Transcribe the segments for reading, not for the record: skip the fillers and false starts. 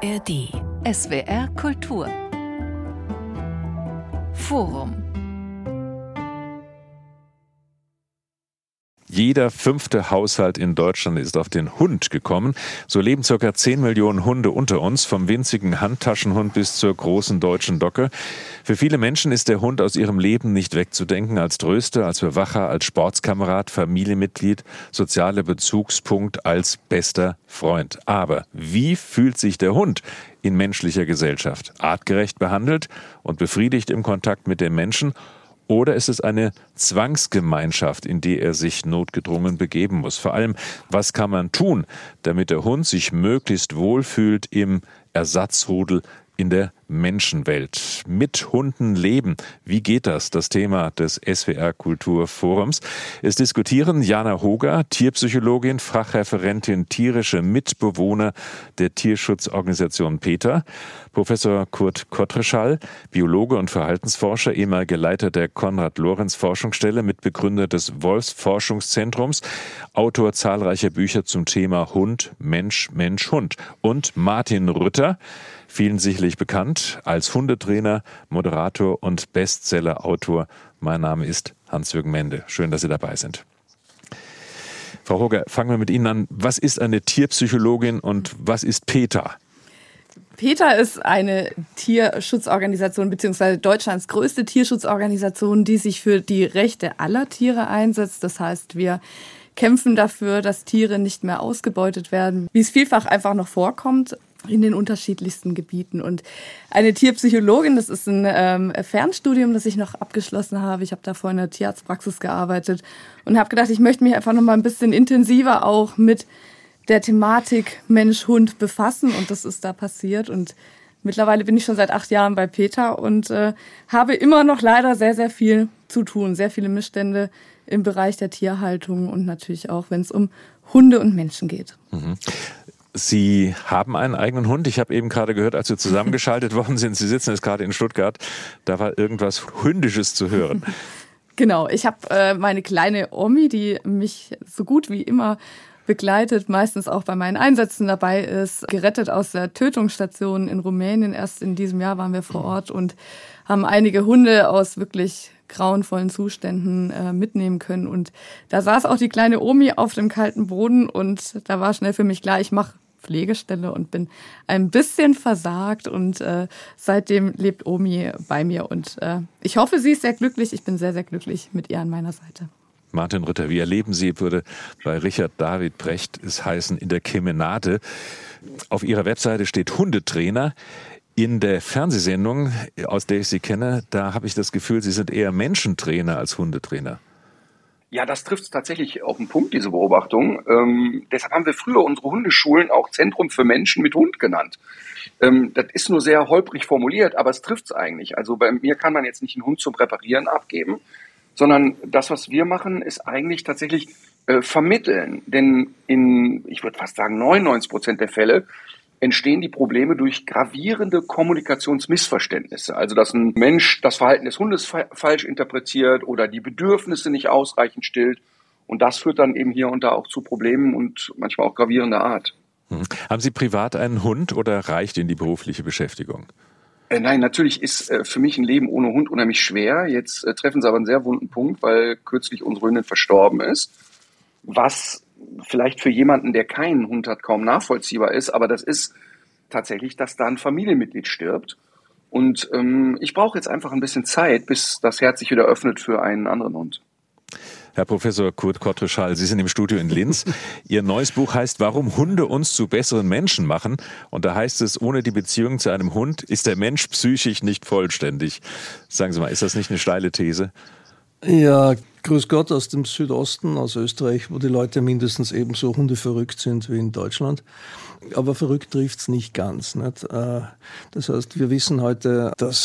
ARD. SWR Kultur. Forum. Jeder 5. Haushalt in Deutschland ist auf den Hund gekommen. So leben ca. 10 Millionen Hunde unter uns, vom winzigen Handtaschenhund bis zur großen deutschen Dogge. Für viele Menschen ist der Hund aus ihrem Leben nicht wegzudenken, als Tröster, als Bewacher, als Sportskamerad, Familienmitglied, sozialer Bezugspunkt, als bester Freund. Aber wie fühlt sich der Hund in menschlicher Gesellschaft? Artgerecht behandelt und befriedigt im Kontakt mit den Menschen? Oder ist es eine Zwangsgemeinschaft, in die er sich notgedrungen begeben muss? Vor allem, was kann man tun, damit der Hund sich möglichst wohlfühlt im Ersatzrudel in der Menschenwelt? Mit Hunden leben. Wie geht das? Das Thema des SWR Kulturforums. Es diskutieren Jana Hoger, Tierpsychologin, Fachreferentin tierische Mitbewohner der Tierschutzorganisation PETA, Professor Kurt Kottreschall, Biologe und Verhaltensforscher, ehemaliger Leiter der Konrad-Lorenz-Forschungsstelle, Mitbegründer des Wolfsforschungszentrums, Autor zahlreicher Bücher zum Thema Hund, Mensch, Mensch, Hund. Und Martin Rütter, vielen sicherlich bekannt als Hundetrainer, Moderator und Bestseller-Autor. Mein Name ist Hans-Jürgen Mende. Schön, dass Sie dabei sind. Frau Hoger, fangen wir mit Ihnen an. Was ist eine Tierpsychologin und was ist PETA? PETA ist eine Tierschutzorganisation bzw. Deutschlands größte Tierschutzorganisation, die sich für die Rechte aller Tiere einsetzt. Das heißt, wir kämpfen dafür, dass Tiere nicht mehr ausgebeutet werden, wie es vielfach einfach noch vorkommt in den unterschiedlichsten Gebieten. Und eine Tierpsychologin, das ist ein Fernstudium, das ich noch abgeschlossen habe. Ich habe davor in der Tierarztpraxis gearbeitet und habe gedacht, ich möchte mich einfach noch mal ein bisschen intensiver auch mit der Thematik Mensch-Hund befassen. Und das ist da passiert. Und mittlerweile bin ich schon seit 8 Jahren bei PETA und habe immer noch leider sehr, sehr viel zu tun. Sehr viele Missstände im Bereich der Tierhaltung und natürlich auch, wenn es um Hunde und Menschen geht. Mhm. Sie haben einen eigenen Hund. Ich habe eben gerade gehört, als wir zusammengeschaltet worden sind, Sie sitzen jetzt gerade in Stuttgart, da war irgendwas Hündisches zu hören. Genau, ich habe meine kleine Omi, die mich so gut wie immer begleitet, meistens auch bei meinen Einsätzen dabei ist, gerettet aus der Tötungsstation in Rumänien. Erst in diesem Jahr waren wir vor Ort und haben einige Hunde aus wirklich grauenvollen Zuständen mitnehmen können. Und da saß auch die kleine Omi auf dem kalten Boden und da war schnell für mich klar, ich mache Pflegestelle und bin ein bisschen versagt und seitdem lebt Omi bei mir und ich hoffe, sie ist sehr glücklich. Ich bin sehr, sehr glücklich mit ihr an meiner Seite. Martin Rütter, wie erleben Sie, würde bei Richard David Brecht es heißen, in der Kemenate. Auf Ihrer Webseite steht Hundetrainer. In der Fernsehsendung, aus der ich Sie kenne, da habe ich das Gefühl, Sie sind eher Menschentrainer als Hundetrainer. Ja, das trifft tatsächlich auf den Punkt, diese Beobachtung. Deshalb haben wir früher unsere Hundeschulen auch Zentrum für Menschen mit Hund genannt. Das ist nur sehr holprig formuliert, aber es trifft es eigentlich. Also bei mir kann man jetzt nicht einen Hund zum Präparieren abgeben, sondern das, was wir machen, ist eigentlich tatsächlich vermitteln. Denn ich würde fast sagen, 99% der Fälle entstehen die Probleme durch gravierende Kommunikationsmissverständnisse. Also, dass ein Mensch das Verhalten des Hundes falsch interpretiert oder die Bedürfnisse nicht ausreichend stillt. Und das führt dann eben hier und da auch zu Problemen und manchmal auch gravierender Art. Haben Sie privat einen Hund oder reicht Ihnen die berufliche Beschäftigung? Nein, natürlich ist für mich ein Leben ohne Hund unheimlich schwer. Jetzt treffen Sie aber einen sehr wunden Punkt, weil kürzlich unsere Hündin verstorben ist. Was vielleicht für jemanden, der keinen Hund hat, kaum nachvollziehbar ist, aber das ist tatsächlich, dass da ein Familienmitglied stirbt. Und ich brauche jetzt einfach ein bisschen Zeit, bis das Herz sich wieder öffnet für einen anderen Hund. Herr Professor Kurt Kottreschall, Sie sind im Studio in Linz. Ihr neues Buch heißt »Warum Hunde uns zu besseren Menschen machen«. Und da heißt es, ohne die Beziehung zu einem Hund ist der Mensch psychisch nicht vollständig. Sagen Sie mal, ist das nicht eine steile These? Ja, grüß Gott aus dem Südosten, aus Österreich, wo die Leute mindestens ebenso hundeverrückt sind wie in Deutschland. Aber verrückt trifft's nicht ganz. Nicht? Das heißt, wir wissen heute, dass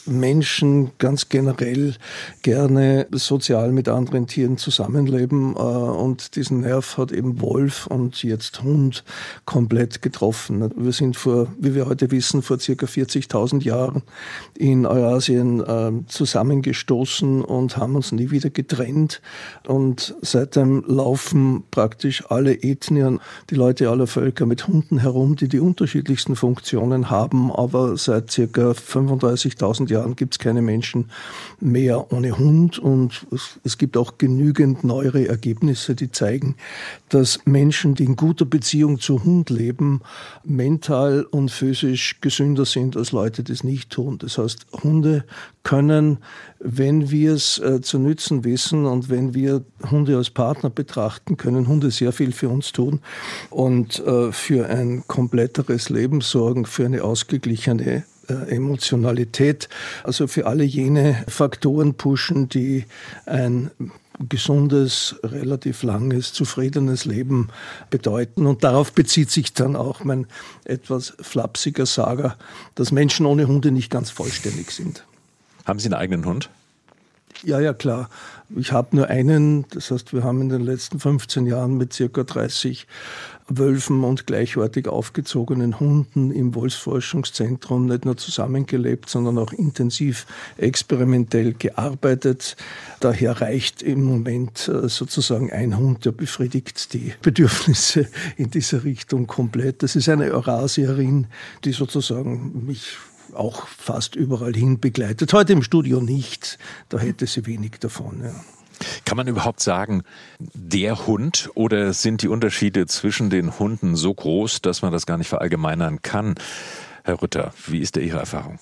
Menschen ganz generell gerne sozial mit anderen Tieren zusammenleben und diesen Nerv hat eben Wolf und jetzt Hund komplett getroffen. Wir sind wie wir heute wissen, vor circa 40.000 Jahren in Eurasien zusammengestoßen und haben uns nie wieder getrennt. Und seitdem laufen praktisch alle Ethnien, die Leute aller Völker mit Hunden herum, die unterschiedlichsten Funktionen haben. Aber seit circa 35.000 Jahren gibt es keine Menschen mehr ohne Hund. Und es gibt auch genügend neuere Ergebnisse, die zeigen, dass Menschen, die in guter Beziehung zu Hund leben, mental und physisch gesünder sind als Leute, die es nicht tun. Das heißt, Hunde können, wenn wir es zu nützen wissen und wenn wir Hunde als Partner betrachten, können Hunde sehr viel für uns tun und für ein kompletteres Leben sorgen, für eine ausgeglichene Emotionalität, also für alle jene Faktoren pushen, die ein gesundes, relativ langes, zufriedenes Leben bedeuten. Und darauf bezieht sich dann auch mein etwas flapsiger Sager, dass Menschen ohne Hunde nicht ganz vollständig sind. Haben Sie einen eigenen Hund? Ja, klar. Ich habe nur einen. Das heißt, wir haben in den letzten 15 Jahren mit circa 30 Wölfen und gleichartig aufgezogenen Hunden im Wolfsforschungszentrum nicht nur zusammengelebt, sondern auch intensiv experimentell gearbeitet. Daher reicht im Moment sozusagen ein Hund, der befriedigt die Bedürfnisse in dieser Richtung komplett. Das ist eine Eurasierin, die sozusagen mich auch fast überall hin begleitet. Heute im Studio nicht, da hätte sie wenig davon. Ja. Kann man überhaupt sagen, der Hund, oder sind die Unterschiede zwischen den Hunden so groß, dass man das gar nicht verallgemeinern kann? Herr Rütter, wie ist da Ihre Erfahrung?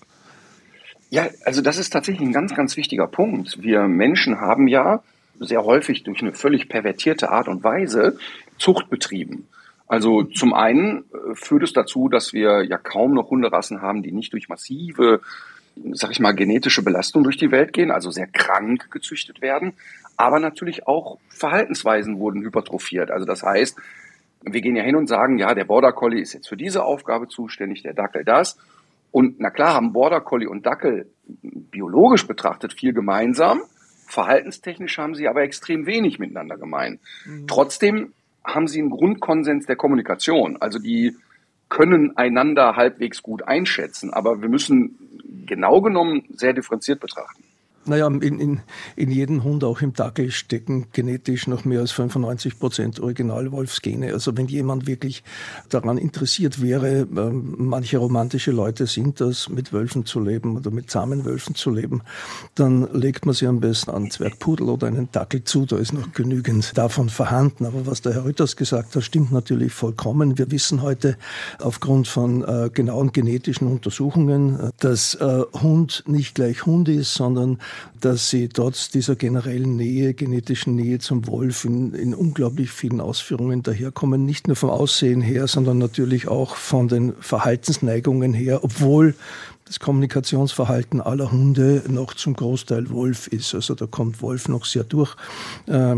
Ja, also das ist tatsächlich ein ganz, ganz wichtiger Punkt. Wir Menschen haben ja sehr häufig durch eine völlig pervertierte Art und Weise Zucht betrieben. Also zum einen führt es dazu, dass wir ja kaum noch Hunderassen haben, die nicht durch massive, sag ich mal, genetische Belastung durch die Welt gehen, also sehr krank gezüchtet werden. Aber natürlich auch Verhaltensweisen wurden hypertrophiert. Also das heißt, wir gehen ja hin und sagen, ja, der Border Collie ist jetzt für diese Aufgabe zuständig, der Dackel das. Und na klar haben Border Collie und Dackel biologisch betrachtet viel gemeinsam. Verhaltenstechnisch haben sie aber extrem wenig miteinander gemein. Trotzdem haben sie einen Grundkonsens der Kommunikation. Also die können einander halbwegs gut einschätzen, aber wir müssen genau genommen sehr differenziert betrachten. Naja, in jedem Hund, auch im Dackel, stecken genetisch noch mehr als 95% Original-Wolfsgene. Also wenn jemand wirklich daran interessiert wäre, manche romantische Leute sind das, mit Wölfen zu leben oder mit zahmen Wölfen zu leben, dann legt man sie am besten einen Zwergpudel oder einen Dackel zu. Da ist noch genügend davon vorhanden. Aber was der Herr Rütters gesagt hat, stimmt natürlich vollkommen. Wir wissen heute aufgrund von genauen genetischen Untersuchungen, dass Hund nicht gleich Hund ist, sondern dass sie trotz dieser generellen Nähe, genetischen Nähe zum Wolf in unglaublich vielen Ausführungen daherkommen. Nicht nur vom Aussehen her, sondern natürlich auch von den Verhaltensneigungen her, obwohl das Kommunikationsverhalten aller Hunde noch zum Großteil Wolf ist. Also da kommt Wolf noch sehr durch. Da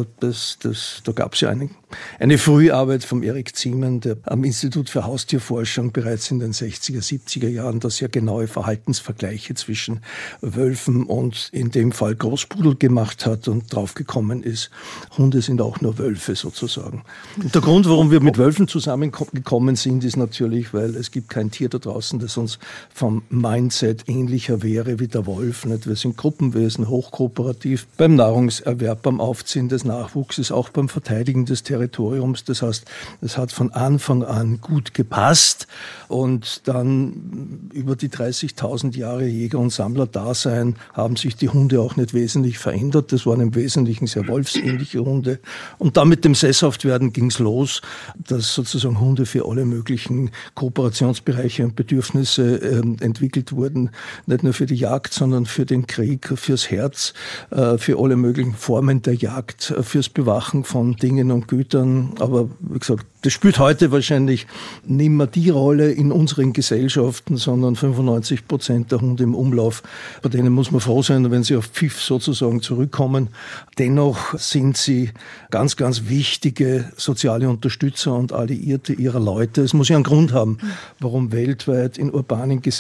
gab es ja eine Früharbeit vom Erik Ziemen, der am Institut für Haustierforschung bereits in den 60er, 70er Jahren da sehr genaue Verhaltensvergleiche zwischen Wölfen und in dem Fall Großpudel gemacht hat und draufgekommen ist, Hunde sind auch nur Wölfe sozusagen. Und der Grund, warum wir mit Wölfen zusammengekommen sind, ist natürlich, weil es gibt kein Tier da draußen, das uns vom Mindset ähnlicher wäre wie der Wolf. Nicht? Wir sind Gruppenwesen, hochkooperativ beim Nahrungserwerb, beim Aufziehen des Nachwuchses, auch beim Verteidigen des Territoriums. Das heißt, es hat von Anfang an gut gepasst und dann über die 30.000 Jahre Jäger- und Sammler-Dasein haben sich die Hunde auch nicht wesentlich verändert. Das waren im Wesentlichen sehr wolfsähnliche Hunde. Und dann mit dem Sesshaftwerden ging es los, dass sozusagen Hunde für alle möglichen Kooperationsbereiche und Bedürfnisse entwickelt wurden, nicht nur für die Jagd, sondern für den Krieg, fürs Herz, für alle möglichen Formen der Jagd, fürs Bewachen von Dingen und Gütern. Aber wie gesagt, das spielt heute wahrscheinlich nicht mehr die Rolle in unseren Gesellschaften, sondern 95% der Hunde im Umlauf, bei denen muss man froh sein, wenn sie auf Pfiff sozusagen zurückkommen. Dennoch sind sie ganz, ganz wichtige soziale Unterstützer und Alliierte ihrer Leute. Es muss ja einen Grund haben, warum weltweit in urbanen Gesellschaften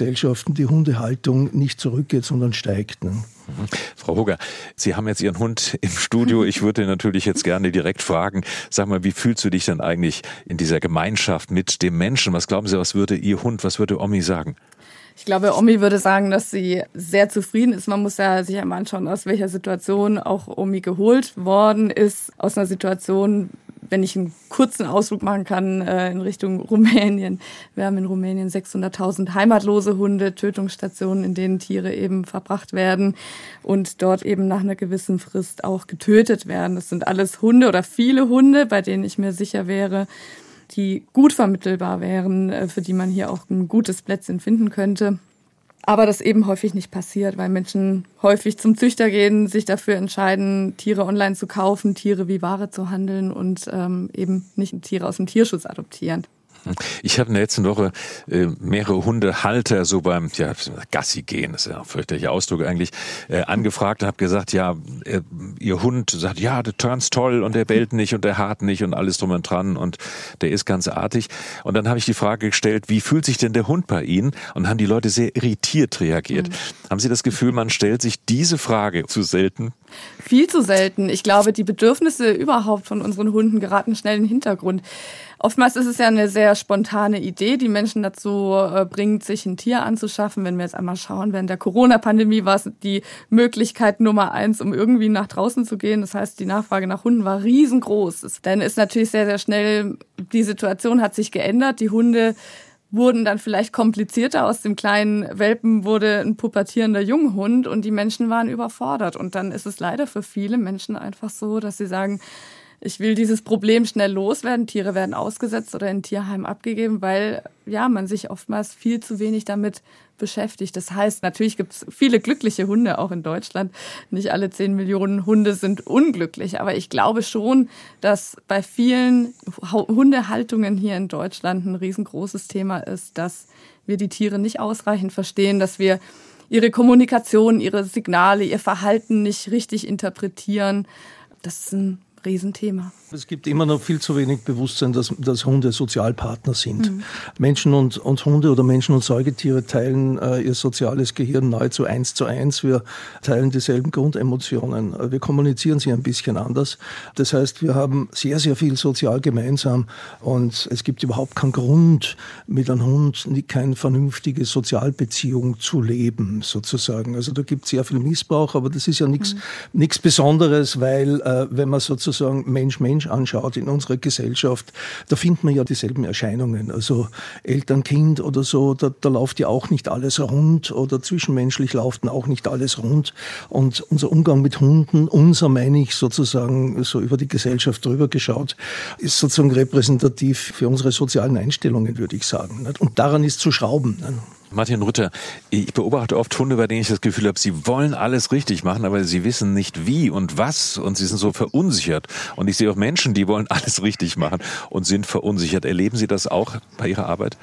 Gesellschaften die Hundehaltung nicht zurückgeht, sondern steigt. Ne? Frau Hugger, Sie haben jetzt Ihren Hund im Studio. Ich würde natürlich jetzt gerne direkt fragen, sag mal, wie fühlst du dich denn eigentlich in dieser Gemeinschaft mit dem Menschen? Was glauben Sie, was würde Ihr Hund, was würde Omi sagen? Ich glaube, Omi würde sagen, dass sie sehr zufrieden ist. Man muss ja sich einmal anschauen, aus welcher Situation auch Omi geholt worden ist. Aus einer Situation, wenn ich einen kurzen Ausflug machen kann in Richtung Rumänien. Wir haben in Rumänien 600.000 heimatlose Hunde, Tötungsstationen, in denen Tiere eben verbracht werden und dort eben nach einer gewissen Frist auch getötet werden. Das sind alles Hunde oder viele Hunde, bei denen ich mir sicher wäre, die gut vermittelbar wären, für die man hier auch ein gutes Plätzchen finden könnte. Aber das eben häufig nicht passiert, weil Menschen häufig zum Züchter gehen, sich dafür entscheiden, Tiere online zu kaufen, Tiere wie Ware zu handeln und eben nicht Tiere aus dem Tierschutz adoptieren. Ich habe in der letzten Woche mehrere Hundehalter so beim Gassi gehen, das ist ja ein fürchterlicher Ausdruck eigentlich, angefragt und habe gesagt, ja, Ihr Hund sagt, ja, der turns toll und der bellt nicht und der haart nicht und alles drum und dran und der ist ganz artig. Und dann habe ich die Frage gestellt, wie fühlt sich denn der Hund bei Ihnen? Und haben die Leute sehr irritiert reagiert. Haben Sie das Gefühl, man stellt sich diese Frage zu selten? Viel zu selten. Ich glaube, die Bedürfnisse überhaupt von unseren Hunden geraten schnell in den Hintergrund. Oftmals ist es ja eine sehr spontane Idee, die Menschen dazu bringt, sich ein Tier anzuschaffen. Wenn wir jetzt einmal schauen, während der Corona-Pandemie war es die Möglichkeit Nummer 1, um irgendwie nach draußen zu gehen. Das heißt, die Nachfrage nach Hunden war riesengroß. Dann ist natürlich sehr, sehr schnell, die Situation hat sich geändert. Die Hunde wurden dann vielleicht komplizierter. Aus dem kleinen Welpen wurde ein pubertierender Junghund und die Menschen waren überfordert. Und dann ist es leider für viele Menschen einfach so, dass sie sagen, ich will dieses Problem schnell loswerden. Tiere werden ausgesetzt oder in ein Tierheim abgegeben, weil man sich oftmals viel zu wenig damit beschäftigt. Das heißt, natürlich gibt es viele glückliche Hunde auch in Deutschland. Nicht alle 10 Millionen Hunde sind unglücklich. Aber ich glaube schon, dass bei vielen Hundehaltungen hier in Deutschland ein riesengroßes Thema ist, dass wir die Tiere nicht ausreichend verstehen, dass wir ihre Kommunikation, ihre Signale, ihr Verhalten nicht richtig interpretieren. Das ist ein Riesenthema. Es gibt immer noch viel zu wenig Bewusstsein, dass Hunde Sozialpartner sind. Menschen und Hunde oder Menschen und Säugetiere teilen ihr soziales Gehirn nahezu 1:1. Wir teilen dieselben Grundemotionen. Wir kommunizieren sie ein bisschen anders. Das heißt, wir haben sehr, sehr viel sozial gemeinsam und es gibt überhaupt keinen Grund, mit einem Hund keine vernünftige Sozialbeziehung zu leben, sozusagen. Also da gibt es sehr viel Missbrauch, aber das ist ja nichts Besonderes, weil wenn man sozusagen Mensch anschaut in unserer Gesellschaft, da findet man ja dieselben Erscheinungen. Also Eltern-Kind oder so, da läuft ja auch nicht alles rund oder zwischenmenschlich läuft auch nicht alles rund. Und unser Umgang mit Hunden, meine ich sozusagen so über die Gesellschaft drüber geschaut, ist sozusagen repräsentativ für unsere sozialen Einstellungen, würde ich sagen. Und daran ist zu schrauben. Martin Rütter, ich beobachte oft Hunde, bei denen ich das Gefühl habe, sie wollen alles richtig machen, aber sie wissen nicht wie und was und sie sind so verunsichert. Und ich sehe auch Menschen, die wollen alles richtig machen und sind verunsichert. Erleben Sie das auch bei Ihrer Arbeit?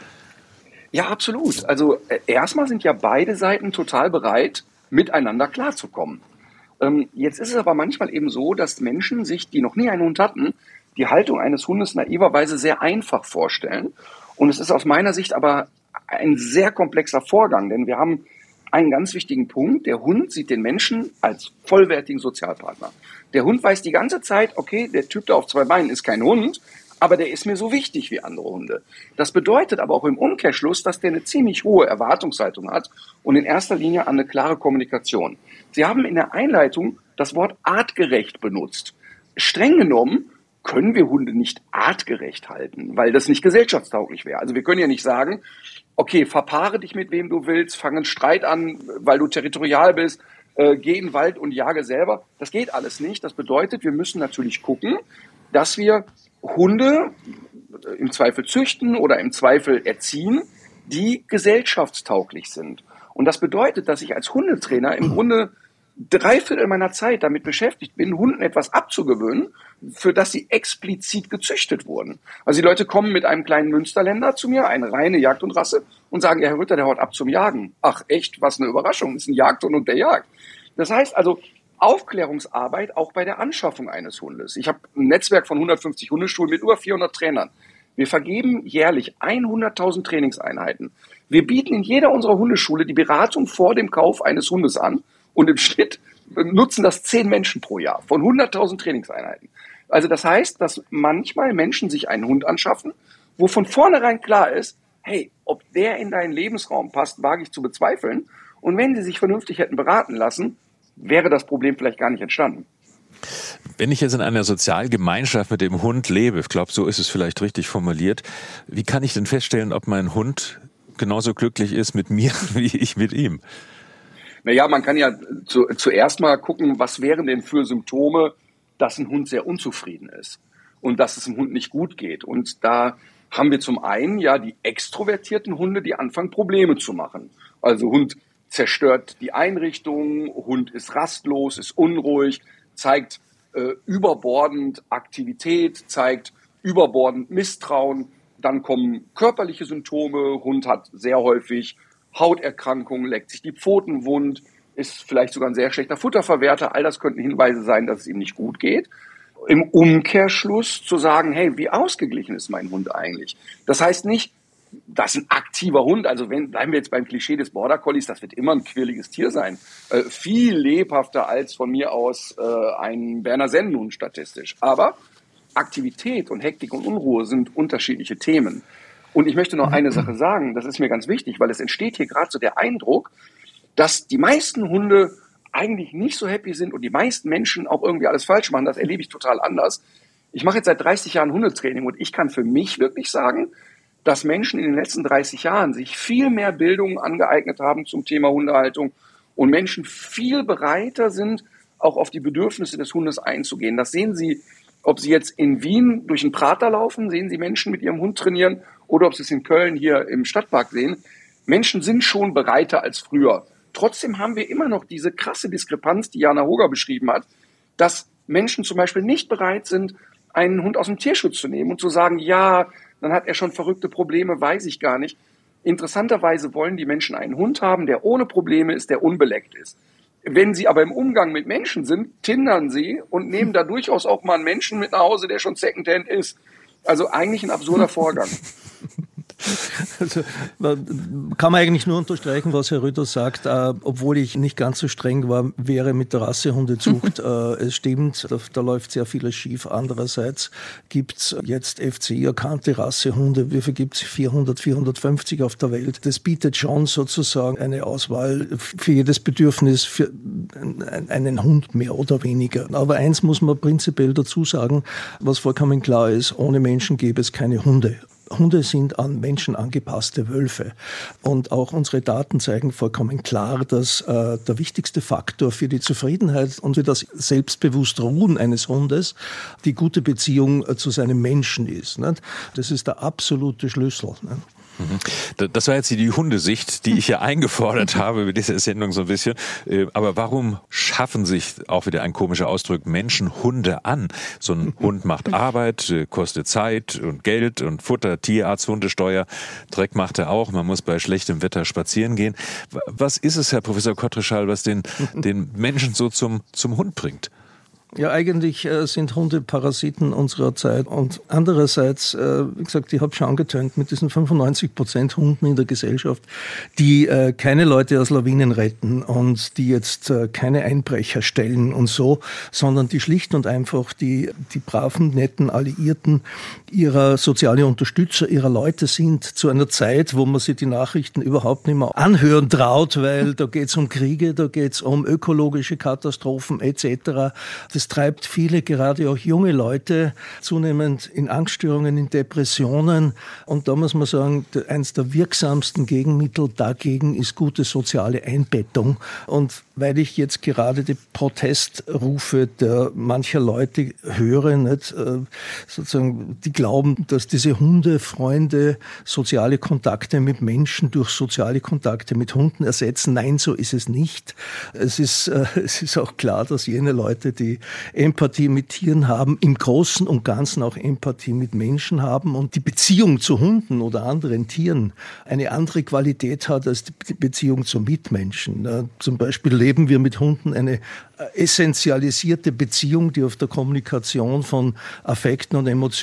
Ja, absolut. Also erstmal sind ja beide Seiten total bereit, miteinander klarzukommen. Jetzt ist es aber manchmal eben so, dass Menschen sich, die noch nie einen Hund hatten, die Haltung eines Hundes naiverweise sehr einfach vorstellen. Und es ist aus meiner Sicht aber ein sehr komplexer Vorgang, denn wir haben einen ganz wichtigen Punkt. Der Hund sieht den Menschen als vollwertigen Sozialpartner. Der Hund weiß die ganze Zeit, okay, der Typ da auf 2 Beinen ist kein Hund, aber der ist mir so wichtig wie andere Hunde. Das bedeutet aber auch im Umkehrschluss, dass der eine ziemlich hohe Erwartungshaltung hat und in erster Linie an eine klare Kommunikation. Sie haben in der Einleitung das Wort artgerecht benutzt. Streng genommen können wir Hunde nicht artgerecht halten, weil das nicht gesellschaftstauglich wäre. Also wir können ja nicht sagen, okay, verpaare dich mit wem du willst, fang einen Streit an, weil du territorial bist, geh in den Wald und jage selber. Das geht alles nicht. Das bedeutet, wir müssen natürlich gucken, dass wir Hunde im Zweifel züchten oder im Zweifel erziehen, die gesellschaftstauglich sind. Und das bedeutet, dass ich als Hundetrainer im Grunde 3/4 meiner Zeit damit beschäftigt bin, Hunden etwas abzugewöhnen, für das sie explizit gezüchtet wurden. Also die Leute kommen mit einem kleinen Münsterländer zu mir, eine reine Jagdhundrasse, und sagen, ja, Herr Rütter, der haut ab zum Jagen. Ach echt, was eine Überraschung, das ist ein Jagdhund und der jagt. Das heißt also, Aufklärungsarbeit auch bei der Anschaffung eines Hundes. Ich habe ein Netzwerk von 150 Hundeschulen mit über 400 Trainern. Wir vergeben jährlich 100.000 Trainingseinheiten. Wir bieten in jeder unserer Hundeschule die Beratung vor dem Kauf eines Hundes an und im Schnitt nutzen das 10 Menschen pro Jahr von 100.000 Trainingseinheiten. Also das heißt, dass manchmal Menschen sich einen Hund anschaffen, wo von vornherein klar ist, hey, ob der in deinen Lebensraum passt, wage ich zu bezweifeln. Und wenn sie sich vernünftig hätten beraten lassen, wäre das Problem vielleicht gar nicht entstanden. Wenn ich jetzt in einer Sozialgemeinschaft mit dem Hund lebe, ich glaube, so ist es vielleicht richtig formuliert, wie kann ich denn feststellen, ob mein Hund genauso glücklich ist mit mir, wie ich mit ihm? Naja, man kann ja zuerst mal gucken, was wären denn für Symptome, dass ein Hund sehr unzufrieden ist und dass es dem Hund nicht gut geht. Und da haben wir zum einen ja die extrovertierten Hunde, die anfangen, Probleme zu machen. Also Hund zerstört die Einrichtung, Hund ist rastlos, ist unruhig, zeigt überbordend Aktivität, zeigt überbordend Misstrauen. Dann kommen körperliche Symptome. Hund hat sehr häufig Hauterkrankungen, leckt sich die Pfoten wund, ist vielleicht sogar ein sehr schlechter Futterverwerter. All das könnten Hinweise sein, dass es ihm nicht gut geht. Im Umkehrschluss zu sagen, hey, wie ausgeglichen ist mein Hund eigentlich? Das heißt nicht, dass ein aktiver Hund, also bleiben wir jetzt beim Klischee des Border Collies, das wird immer ein quirliges Tier sein. Viel lebhafter als von mir aus ein Berner Sennenhund statistisch. Aber Aktivität und Hektik und Unruhe sind unterschiedliche Themen. Und ich möchte noch eine Sache sagen, das ist mir ganz wichtig, weil es entsteht hier gerade so der Eindruck, dass die meisten Hunde eigentlich nicht so happy sind und die meisten Menschen auch irgendwie alles falsch machen. Das erlebe ich total anders. Ich mache jetzt seit 30 Jahren Hundetraining und ich kann für mich wirklich sagen, dass Menschen in den letzten 30 Jahren sich viel mehr Bildung angeeignet haben zum Thema Hundehaltung und Menschen viel bereiter sind, auch auf die Bedürfnisse des Hundes einzugehen. Das sehen Sie, ob Sie jetzt in Wien durch den Prater laufen, sehen Sie Menschen mit ihrem Hund trainieren, oder ob Sie es in Köln hier im Stadtpark sehen. Menschen sind schon bereiter als früher. Trotzdem haben wir immer noch diese krasse Diskrepanz, die Jana Hoger beschrieben hat, dass Menschen zum Beispiel nicht bereit sind, einen Hund aus dem Tierschutz zu nehmen und zu sagen, ja, dann hat er schon verrückte Probleme, weiß ich gar nicht. Interessanterweise wollen die Menschen einen Hund haben, der ohne Probleme ist, der unbeleckt ist. Wenn sie aber im Umgang mit Menschen sind, tindern sie und nehmen da durchaus auch mal einen Menschen mit nach Hause, der schon Secondhand ist. Also eigentlich ein absurder Vorgang. Also kann man eigentlich nur unterstreichen, was Herr Rütter sagt, obwohl ich nicht ganz so streng wäre mit der Rassehundezucht. Es stimmt, da läuft sehr vieles schief. Andererseits gibt's jetzt FCI-erkannte Rassehunde. Wie viel gibt's? 400, 450 auf der Welt. Das bietet schon sozusagen eine Auswahl für jedes Bedürfnis für einen Hund mehr oder weniger. Aber eins muss man prinzipiell dazu sagen, was vollkommen klar ist, ohne Menschen gäbe es keine Hunde. Hunde sind an Menschen angepasste Wölfe. Und auch unsere Daten zeigen vollkommen klar, dass der wichtigste Faktor für die Zufriedenheit und für das selbstbewusste Ruhen eines Hundes die gute Beziehung zu seinem Menschen ist. Nicht? Das ist der absolute Schlüssel. Nicht? Das war jetzt die Hundesicht, die ich ja eingefordert habe mit dieser Sendung so ein bisschen. Aber warum schaffen sich, auch wieder ein komischer Ausdruck, Menschen Hunde an? So ein Hund macht Arbeit, kostet Zeit und Geld und Futter, Tierarzt, Hundesteuer, Dreck macht er auch. Man muss bei schlechtem Wetter spazieren gehen. Was ist es, Herr Professor Kottreschall, was den Menschen so zum Hund bringt? Ja, eigentlich sind Hunde Parasiten unserer Zeit. Und andererseits, wie gesagt, ich habe schon angetönt, mit diesen 95% Hunden in der Gesellschaft, die keine Leute aus Lawinen retten und die jetzt keine Einbrecher stellen und so, sondern die schlicht und einfach die braven, netten Alliierten ihrer soziale Unterstützer, ihrer Leute sind, zu einer Zeit, wo man sich die Nachrichten überhaupt nicht mehr anhören traut, weil da geht es um Kriege, da geht es um ökologische Katastrophen etc. Das treibt viele, gerade auch junge Leute, zunehmend in Angststörungen, in Depressionen. Und da muss man sagen, eines der wirksamsten Gegenmittel dagegen ist gute soziale Einbettung. Und weil ich jetzt gerade die Protestrufe der mancher Leute höre, nicht, sozusagen, die glauben, dass diese Hundefreunde soziale Kontakte mit Menschen durch soziale Kontakte mit Hunden ersetzen. Nein, so ist es nicht. Es ist auch klar, dass jene Leute, die Empathie mit Tieren haben, im Großen und Ganzen auch Empathie mit Menschen haben und die Beziehung zu Hunden oder anderen Tieren eine andere Qualität hat als die Beziehung zu Mitmenschen. Zum Beispiel leben wir mit Hunden eine essentialisierte Beziehung, die auf der Kommunikation von Affekten und Emotionen beruht.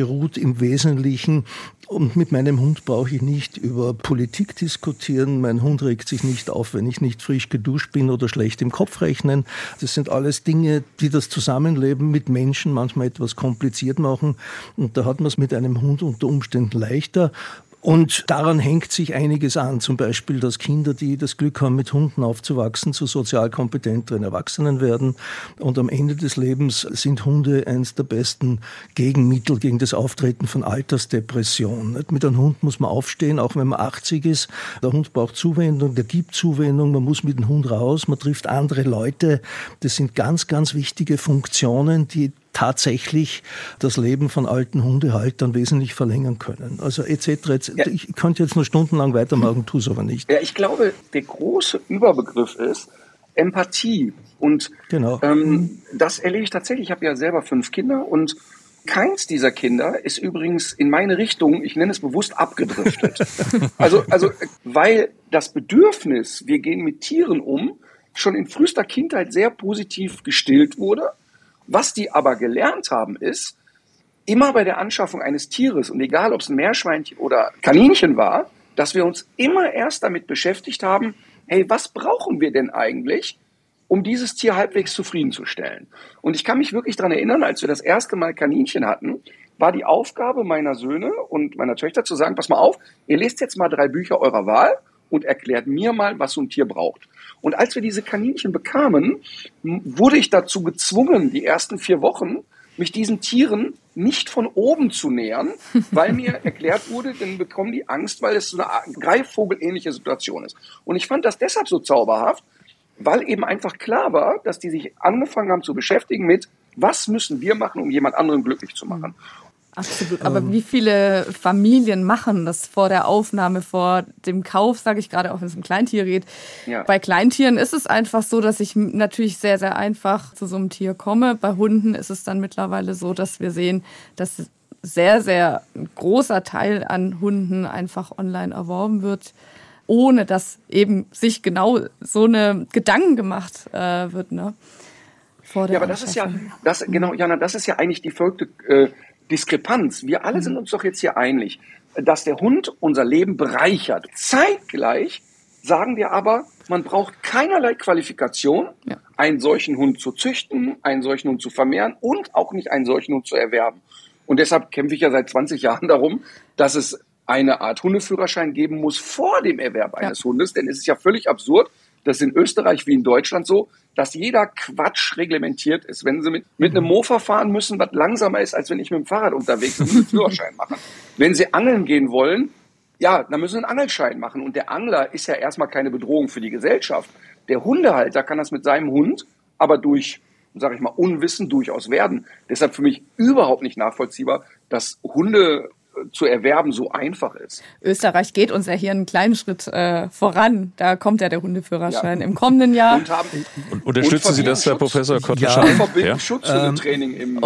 beruht im Wesentlichen, und mit meinem Hund brauche ich nicht über Politik diskutieren. Mein Hund regt sich nicht auf, wenn ich nicht frisch geduscht bin oder schlecht im Kopf rechnen. Das sind alles Dinge, die das Zusammenleben mit Menschen manchmal etwas kompliziert machen. Und da hat man es mit einem Hund unter Umständen leichter. Und daran hängt sich einiges an, zum Beispiel, dass Kinder, die das Glück haben, mit Hunden aufzuwachsen, zu sozial kompetenteren Erwachsenen werden. Und am Ende des Lebens sind Hunde eines der besten Gegenmittel gegen das Auftreten von Altersdepression. Mit einem Hund muss man aufstehen, auch wenn man 80 ist. Der Hund braucht Zuwendung, der gibt Zuwendung, man muss mit dem Hund raus, man trifft andere Leute. Das sind ganz, ganz wichtige Funktionen, die tatsächlich das Leben von alten Hundehaltern wesentlich verlängern können. Also etc. Ja. Ich könnte jetzt noch stundenlang weitermachen, tue es aber nicht. Ja, ich glaube, der große Überbegriff ist Empathie. Und genau. Das erlebe ich tatsächlich. Ich habe ja selber 5 Kinder und keins dieser Kinder ist übrigens in meine Richtung, ich nenne es bewusst, abgedriftet. also, weil das Bedürfnis, wir gehen mit Tieren um, schon in frühester Kindheit sehr positiv gestillt wurde. Was die aber gelernt haben, ist, immer bei der Anschaffung eines Tieres, und egal ob es ein Meerschweinchen oder Kaninchen war, dass wir uns immer erst damit beschäftigt haben, hey, was brauchen wir denn eigentlich, um dieses Tier halbwegs zufriedenzustellen? Und ich kann mich wirklich daran erinnern, als wir das erste Mal Kaninchen hatten, war die Aufgabe meiner Söhne und meiner Töchter zu sagen, pass mal auf, ihr lest jetzt mal 3 Bücher eurer Wahl und erklärt mir mal, was so ein Tier braucht. Und als wir diese Kaninchen bekamen, wurde ich dazu gezwungen, die ersten 4 Wochen, mich diesen Tieren nicht von oben zu nähern, weil mir erklärt wurde, dann bekommen die Angst, weil es so eine Greifvogel-ähnliche Situation ist. Und ich fand das deshalb so zauberhaft, weil eben einfach klar war, dass die sich angefangen haben zu beschäftigen mit, was müssen wir machen, um jemand anderen glücklich zu machen. Absolut. Aber wie viele Familien machen das vor der Aufnahme, vor dem Kauf, sage ich gerade, auch wenn es um Kleintiere geht. Ja. Bei Kleintieren ist es einfach so, dass ich natürlich sehr, sehr einfach zu so einem Tier komme. Bei Hunden ist es dann mittlerweile so, dass wir sehen, dass sehr, sehr ein großer Teil an Hunden einfach online erworben wird, ohne dass eben sich genau so eine Gedanken gemacht wird, ne? Vor der ja, aber das ist ja, genau, Jana, das ist ja eigentlich die verrückte Diskrepanz. Wir alle sind uns doch jetzt hier einig, dass der Hund unser Leben bereichert. Zeitgleich sagen wir aber, man braucht keinerlei Qualifikation, einen solchen Hund zu züchten, einen solchen Hund zu vermehren und auch nicht einen solchen Hund zu erwerben. Und deshalb kämpfe ich ja seit 20 Jahren darum, dass es eine Art Hundeführerschein geben muss vor dem Erwerb eines Hundes. Denn es ist ja völlig absurd, das ist in Österreich wie in Deutschland so, dass jeder Quatsch reglementiert ist. Wenn Sie mit einem Mofa fahren müssen, was langsamer ist, als wenn ich mit dem Fahrrad unterwegs bin, müssen Sie einen Führerschein machen. Wenn Sie angeln gehen wollen, ja, dann müssen Sie einen Angelschein machen. Und der Angler ist ja erstmal keine Bedrohung für die Gesellschaft. Der Hundehalter kann das mit seinem Hund aber durch, sage ich mal, Unwissen durchaus werden. Deshalb für mich überhaupt nicht nachvollziehbar, dass Hunde zu erwerben so einfach ist. Österreich geht uns ja hier einen kleinen Schritt voran. Da kommt ja der Hundeführerschein im kommenden Jahr. Und unterstützen Sie das, Herr Professor Kotteschall? Ja, verbinden Schutzhundetraining im